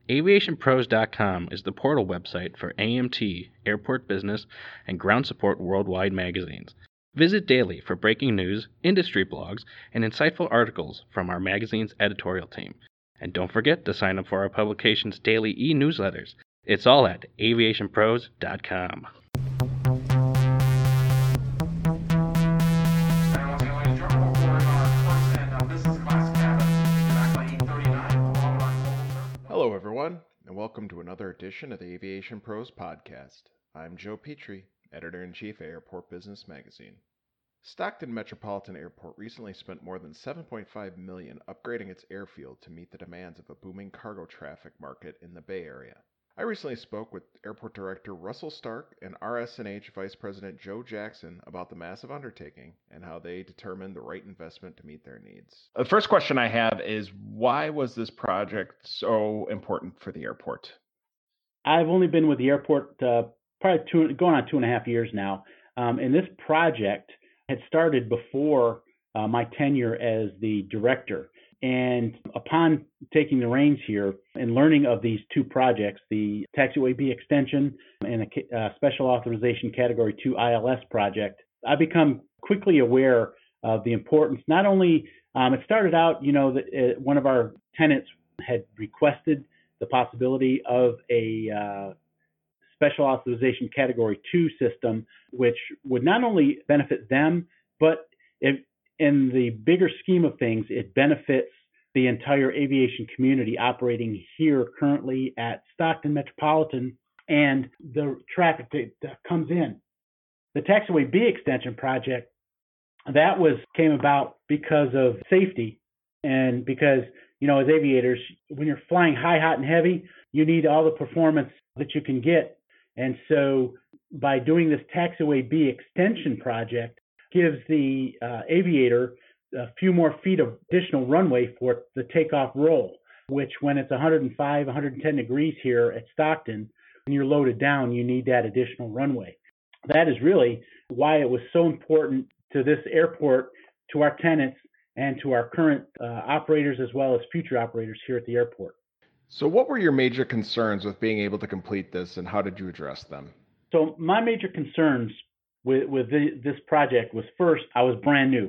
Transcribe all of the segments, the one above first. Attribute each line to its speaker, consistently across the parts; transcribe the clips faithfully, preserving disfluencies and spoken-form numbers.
Speaker 1: aviation pros dot com is the portal website for A M T, Airport Business, and Ground Support Worldwide magazines. Visit daily for breaking news, industry blogs, and insightful articles from our magazine's editorial team. And don't forget to sign up for our publication's daily e-newsletters. It's all at aviation pros dot com.
Speaker 2: Hello, everyone, and welcome to another edition of the Aviation Pros Podcast. I'm Joe Petrie, Editor-in-Chief at Airport Business Magazine. Stockton Metropolitan Airport recently spent more than seven point five million dollars upgrading its airfield to meet the demands of a booming cargo traffic market in the Bay Area. I recently spoke with Airport Director Russell Stark and R S N H Vice President Joe Jackson about the massive undertaking and how they determined the right investment to meet their needs. The first question I have is, why was this project so important for the airport?
Speaker 3: I've only been with the airport uh, probably two, going on two and a half years now, um, and this project had started before uh, my tenure as the director. And upon taking the reins here and learning of these two projects, the Taxiway B extension and a uh, special authorization category two I L S project, I become quickly aware of the importance. Not only, um, it started out, you know, that uh, one of our tenants had requested the possibility of a uh, special authorization category two system, which would not only benefit them, but if in the bigger scheme of things, it benefits the entire aviation community operating here currently at Stockton Metropolitan and the traffic that, that comes in. The Taxiway B extension project, that was came about because of safety and because, you know, as aviators, when you're flying high, hot, and heavy, you need all the performance that you can get. And so by doing this Taxiway B extension project, gives the uh, aviator a few more feet of additional runway for the takeoff roll, which when it's one hundred five, one hundred ten degrees here at Stockton, when you're loaded down, you need that additional runway. That is really why it was so important to this airport, to our tenants, and to our current uh, operators as well as future operators here at the airport.
Speaker 2: So what were your major concerns with being able to complete this, and how did you address them?
Speaker 3: So my major concerns with, with the, this project was, first, I was brand new.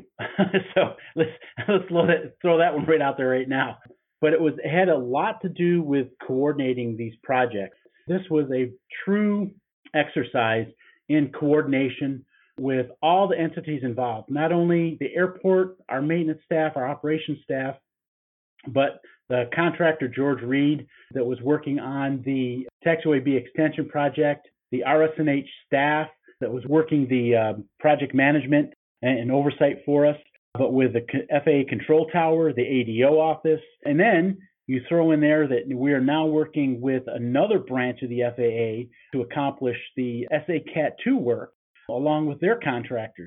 Speaker 3: so let's, let's that, throw that one right out there right now. But it was it had a lot to do with coordinating these projects. This was a true exercise in coordination with all the entities involved, not only the airport, our maintenance staff, our operations staff, but the contractor, George Reed, that was working on the Taxiway B extension project, the R S N H staff that was working the uh, project management and, and oversight for us, but with the F A A control tower, the A D O office, and then you throw in there that we are now working with another branch of the F A A to accomplish the S A Cat two work along with their contractors.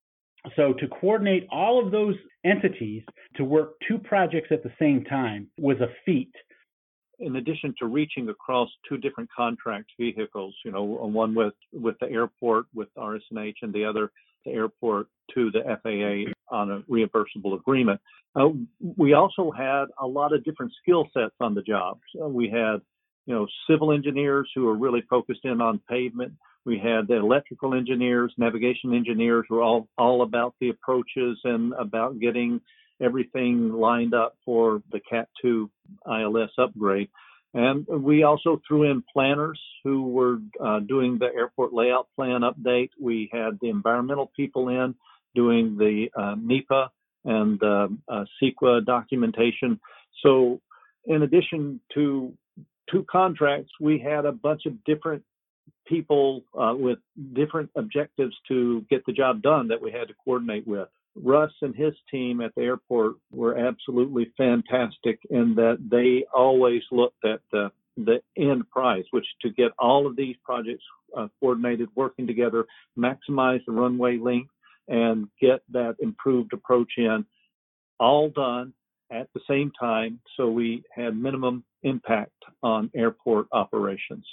Speaker 3: So to coordinate all of those entities to work two projects at the same time was a feat.
Speaker 4: In addition to reaching across two different contract vehicles, you know, one with, with the airport, with R S N H, and the other, the airport to the F A A on a reimbursable agreement. Uh, we also had a lot of different skill sets on the job. So we had, you know, civil engineers who are really focused in on pavement. We had the electrical engineers, navigation engineers who are all, all about the approaches and about getting everything lined up for the Cat two I L S upgrade. And we also threw in planners who were uh, doing the airport layout plan update. We had the environmental people in doing the uh, NEPA and uh, uh, CEQA documentation. So in addition to two contracts, we had a bunch of different people uh, with different objectives to get the job done that we had to coordinate with. Russ and his team at the airport were absolutely fantastic in that they always looked at the, the end prize, which to get all of these projects uh, coordinated, working together, maximize the runway length, and get that improved approach in, all done at the same time, so we had minimum impact on airport operations.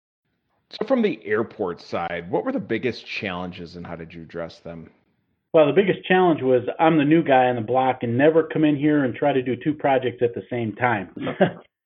Speaker 2: So from the airport side, what were the biggest challenges and how did you address them?
Speaker 3: Well, the biggest challenge was I'm the new guy on the block and never come in here and try to do two projects at the same time.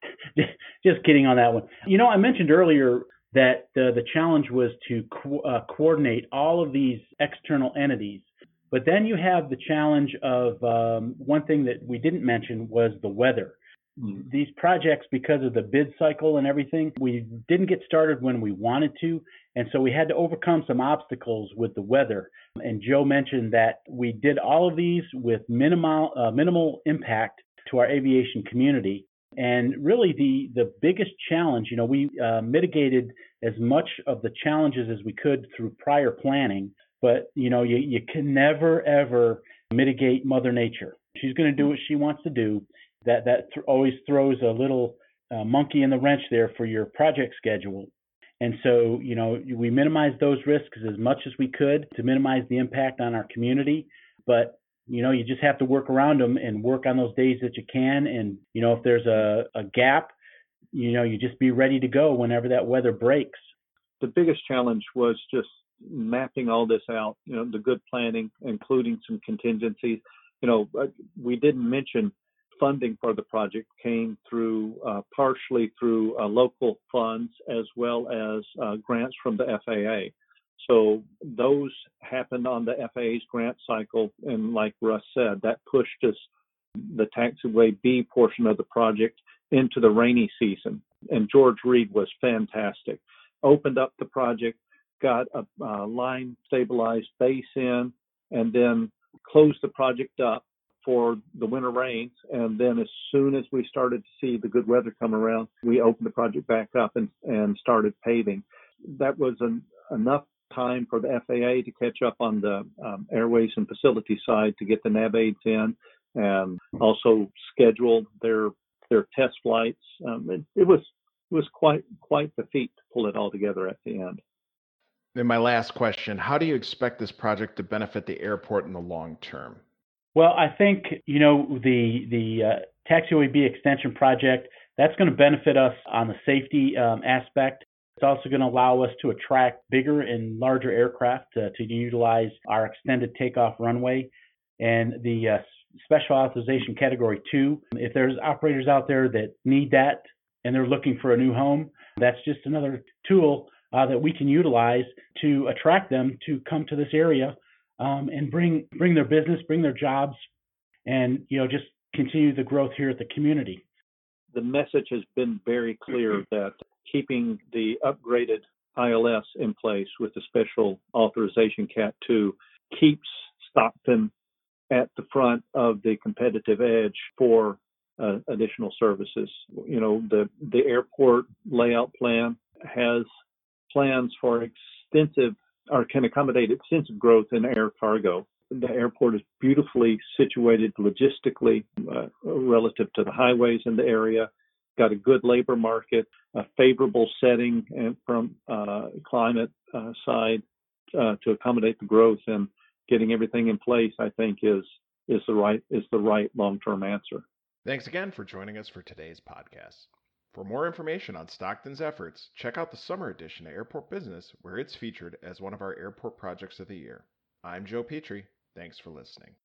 Speaker 3: Just kidding on that one. You know, I mentioned earlier that uh, the challenge was to co- uh, coordinate all of these external entities. But then you have the challenge of um, one thing that we didn't mention was the weather. Mm. These projects, because of the bid cycle and everything, we didn't get started when we wanted to. And so we had to overcome some obstacles with the weather. And Joe mentioned that we did all of these with minimal, uh, minimal impact to our aviation community. And really the, the biggest challenge, you know, we uh, mitigated as much of the challenges as we could through prior planning. But, you know, you, you can never, ever mitigate Mother Nature. She's going to do what she wants to do. That that th- always throws a little uh, monkey in the wrench there for your project schedule. And so, you know, we minimize those risks as much as we could to minimize the impact on our community. But, you know, you just have to work around them and work on those days that you can. And, you know, if there's a, a gap, you know, you just be ready to go whenever that weather breaks.
Speaker 4: The biggest challenge was just mapping all this out, you know, the good planning, including some contingencies. You know, we didn't mention funding for the project came through uh, partially through uh, local funds as well as uh, grants from the F A A. So those happened on the F A A's grant cycle, and like Russ said, that pushed us the taxiway B portion of the project into the rainy season. And George Reed was fantastic. Opened up the project, got a uh, line stabilized base in, and then closed the project up for the winter rains. And then as soon as we started to see the good weather come around, we opened the project back up and, and started paving. That was an, enough time for the F A A to catch up on the um, airways and facility side to get the nav aids in and also schedule their their test flights. Um, it, it was it was quite quite the feat to pull it all together at the end.
Speaker 2: And my last question, how do you expect this project to benefit the airport in the long term?
Speaker 3: Well, I think, you know, the the uh, Taxiway B extension project, that's going to benefit us on the safety um, aspect. It's also going to allow us to attract bigger and larger aircraft uh, to utilize our extended takeoff runway. And the uh, special authorization category two, if there's operators out there that need that and they're looking for a new home, that's just another tool uh, that we can utilize to attract them to come to this area um, and bring bring their business, bring their jobs, and, you know, just continue the growth here at the community.
Speaker 4: The message has been very clear that keeping the upgraded I L S in place with the special authorization Cat two keeps Stockton at the front of the competitive edge for uh, additional services. You know, the, the airport layout plan has plans for extensive or can accommodate extensive growth in air cargo. The airport is beautifully situated logistically uh, relative to the highways in the area, got a good labor market, a favorable setting and from uh, climate uh, side uh, to accommodate the growth, and getting everything in place, I think, is is the right is the right long-term answer.
Speaker 2: Thanks again for joining us for today's podcast. For more information on Stockton's efforts, check out the summer edition of Airport Business, where it's featured as one of our airport projects of the year. I'm Joe Petrie. Thanks for listening.